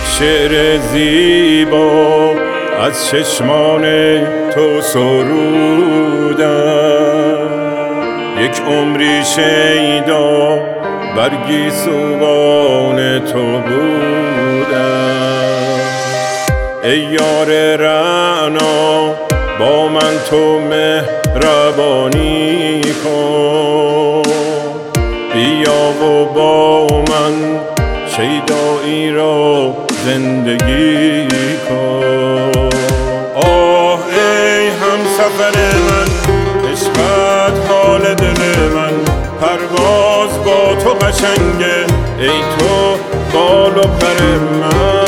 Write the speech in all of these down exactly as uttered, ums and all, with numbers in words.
شعر زیبا از چشمان تو سرودم، یک عمری شیدا برگی سوبان تو بودم. ای یار رعنا با من تو مهربانی کن، بیا و با من شیدایی را زندگی کن. آه ای همسفر من، عشقت حال دل من، پرواز با تو قشنگه ای تو بال و پر من.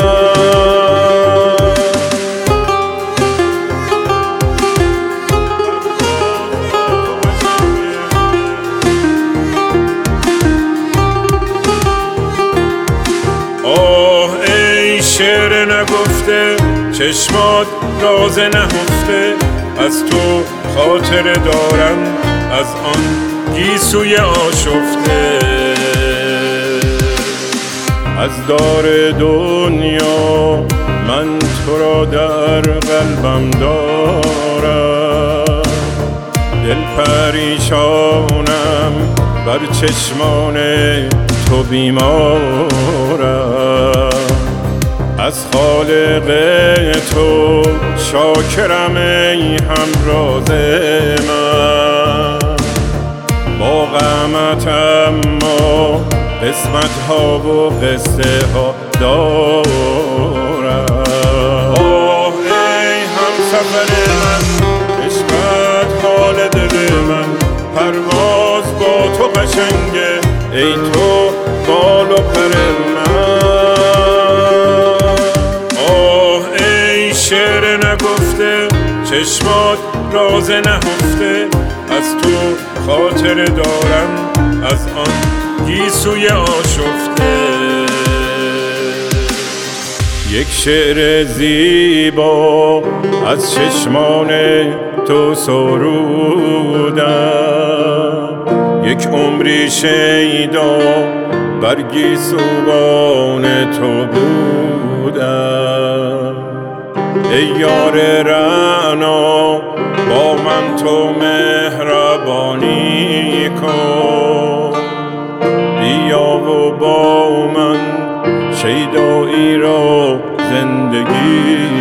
آه ای شعر نگفته، چشمات راز نهفته، از تو خاطر دارم از آن گیسوی آشفته. از دار دنیا من تو را در قلبم دارم، دل پریشانم بر چشمان تو بیمارم. از خالق تو شاکرم ای همراز من، با غمت اما قسمت ها و قصه ها دارم. آه ای همسفر من، عشقت حال دل من، پرواز با تو قشنگه ای تو بال و پر من. آه ای شعر نگفته، چشمات راز نهفته، از تو خاطر دارم از آن گیسوی آشفته. یک شعر زیبا از چشمان تو سرودم، یک عمری شیدا برگی سوبان تو بودم. ای یار رعنا با من تو مهربانی کن، بیا و با من شیدایی را زندگی